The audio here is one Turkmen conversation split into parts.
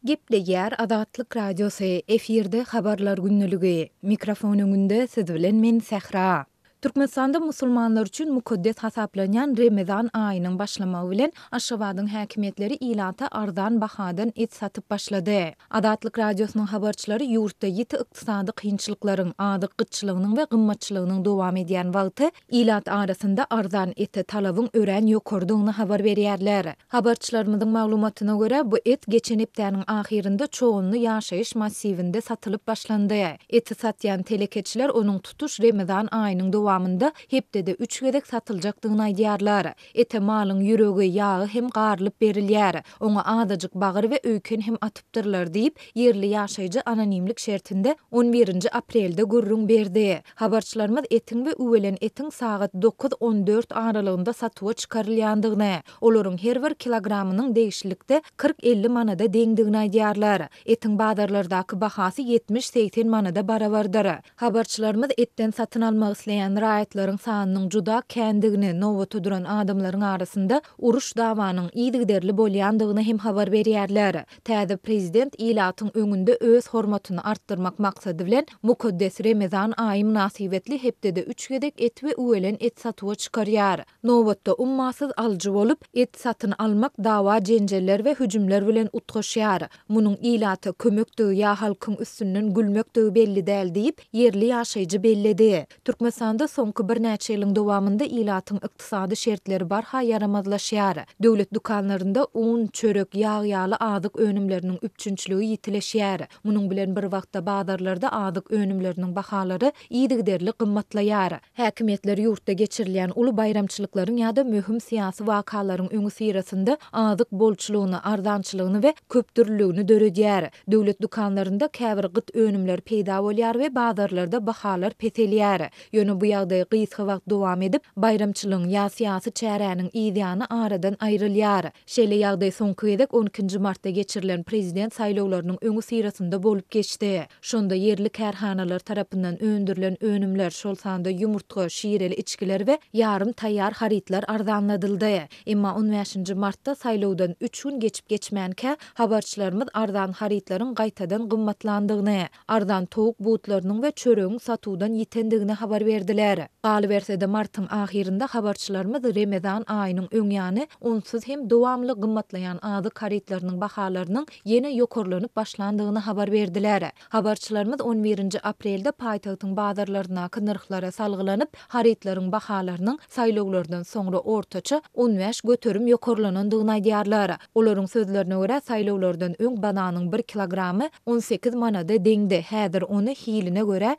Geple yer Adatlyk Radiosu efirde habarlar günnüligi. Mikrofon öňünde siz bilen men Sehra. Türkmenistanda musulmanlar üçin mukaddes hasaplanýan Ramazan aýynyň başlamagy bilen Aşgabatyň häkimetleri ilata ardan bahadan et satyp başlady. Adatlyk Radiosynyň habarçylary ýurtda ýiti ykdysady kynçylyklaryň, ady gytçylygynyň we gymmatçylygynyň dowam edýän wagty ilat arasynda ardan ete talabyň ören ýokurdygyny habar berýärler. Habarçylarymyzyň maglumatyna görä bu et geçen hepdäniň ahirinde çoğunly ýaşaýyş massivinde satylyp başlandy. Eti satýan telekeçiler onuň tutuş Ramazan aýynyň dowamında hepdede 3 gedek satyljakdygyny aýdýarlar. Ete malyň ýüregi, ýagy hem garlyp berilýär. Oňa adajyk bagyr we öýken hem atypdyrlar diýip yerli ýaşaýjy anonimlik şertinde 11 aprelde gurrun berdi. Habarçylarymyz etiň we üwelen etiň sagat 9-14 aralygynda satywa çykarylýandygyny, olaryň her bir kilogramynyň degişlikde 40-50 manada deňdigini aýdýarlar. Etiň bazarlardaky bahasy 70-80 manada barabardyr. Habarçylarymyz etten satyn almak isleýän raýatlaryň sanynyň juda kendigini nowata duran adamlaryň arasynda uruş dawanyň ýygyderli bolýandygyny hem habar berýärler. Täze prezident ilatyň öňünde öz hormatyny artdyrmak maksady bilen mukaddes Ramazan aýy münasibetli hepdede 3 gedek et we üwelen et satywa çykarýar. Nowatda ummasyz aljy bolup et satyn almak dawa jenjeller we hüjümler bilen utgaşýar. Munyň ilaty kömekdigi ýa halkyň üstünden gülmekdigi belli däl diýip yerli ýaşaýjy belledi. Türkmenistanda soňky bir näçe ýylyň dowamında ilatyň ykdysady şertleri barha yaramazlaşýar. Döwlet dukanlarynda un, çörek, ýaly adyk önümleriniň üpçünçligi ýitileşýär. Munyň bilen bir wagtda bazarlarda adyk önümleriniň bahalary ýygyderli gymmatlaýar. Häkimetler ýurtda geçirilýän uly bayramçylyklaryň ýa-da möhüm siýasy wakalaryň öňü sirasynda adyk bolçulugyny, ardançylygyny we köpdürlüligini döredýär. Döwlet dukanlarynda käbir gyt önümler peýda bolýar we bazarlarda bahalar petelýär. Ýöne bu ýagdaý gysga wagt dowam edip, bayramçylygyň ýa siýasy çäräniň ýygyny aradan aýrylýar. Şeýle ýagdaý soňky gedek 12 martda geçirilen prezident saýlawlarynyň öňü sirasynda bolup geçdi. Şonda yerli kärhanalar tarapyndan öndürilen önümler şol sanda ýumurtga, şireli içkiler we ýarym taýýar haritlar ardanladyldy. Emma 15 martda saýlawdan 3 gün geçip geçmänkä habarçylarymyz ardan haritlaryň gaýtadan gymmatlandygyny, ardan towuk butlarynyň we çöregiň satuwdan ýitendigini habar berdiler. Galy bersede martyň ahirinde habarçylarymyz Ramazan aýynyň öňýany onsuz hem dowamly gymmatlaýan ady haritlarynyň bahalarynyň ýene ýokurlanyp başlandygyny habar berdiler. Habarçylarymyz 11 aprelde paýtagtyň bazarlaryna nyrklara salgylanyp haritlaryň bahalarynyň saýlawlardan soňra ortaça 15 göterim ýokurlanandygyny aýdýarlar. Olaryň sözlerine görä saýlawlardan öň bananyň 1 kilogramy 18 manada deňdi. Häzir ony hiline görä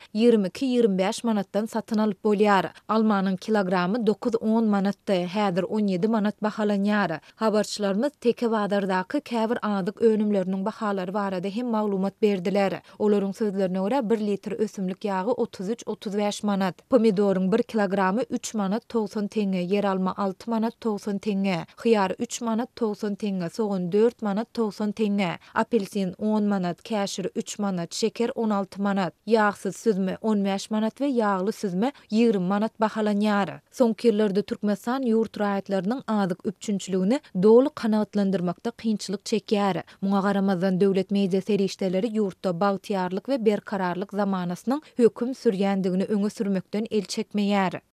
22-25 manatdan satyn alyp bolýar. Almanyň kilogramy 9-10 manatdy, häzir 17 manat bahalanýar. Habarçylarymyz teke bazardaky käbir adyk önümleriniň bahalary barada hem maglumat berdiler. Olaryň sözlerine görä 1 litr ösümlik ýagy 33-35 manat, pomidoryň 1 kilogramy 3 manat 90 teňe, ýeralma 6 manat 90 teňe, hyýar 3 manat 90 teňe, soğan 4 manat 90 teňe, apelsin 10 manat, käşir 3 manat, şeker 16 manat, ýagsyz süzme 15 manat we ýagly süzme 20 manat bahalanýar. Soňky ýyllarda Türkmenistan ýurt raýatlarynyň adyk üpçünçligini dolu kanagatlandyrmakda kynçylyk çekýär. Muňa garamazdan döwlet media serişdeleri ýurtda bagtyarlyk we berkararlyk zamanasynyň höküm sürýändigini öňe sürmekden el çekmeýär.